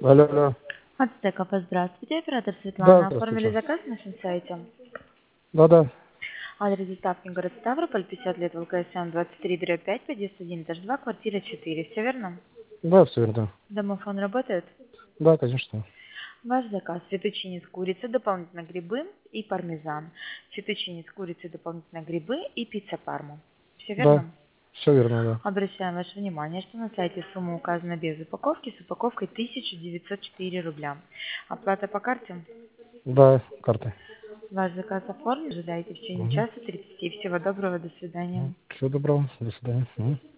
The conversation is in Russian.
Алло, алло. От Стекопа, здравствуйте, оператор Да, Светлана. Оформили здравствуйте. заказ на нашем сайте. Да. Адрес доставки город Ставрополь, 50 лет, ВКСМ 23/5, подъезд 1, этаж 2, квартира 4. Все верно? Да, все верно. Домофон работает? Да, конечно. Ваш заказ: фетучини с курицей, дополнительно грибы и пармезан. Фетучини с курицей, дополнительно грибы и пицца парма. Все Да, верно? все верно, да. Обращаем ваше внимание, что на сайте сумма указана без упаковки, с упаковкой 1904 рубля. Оплата по карте? Да, карты. Ваш заказ оформлен, ожидайте в течение Угу. часа 30. Всего доброго, до свидания. Всего доброго, до свидания. Мгм.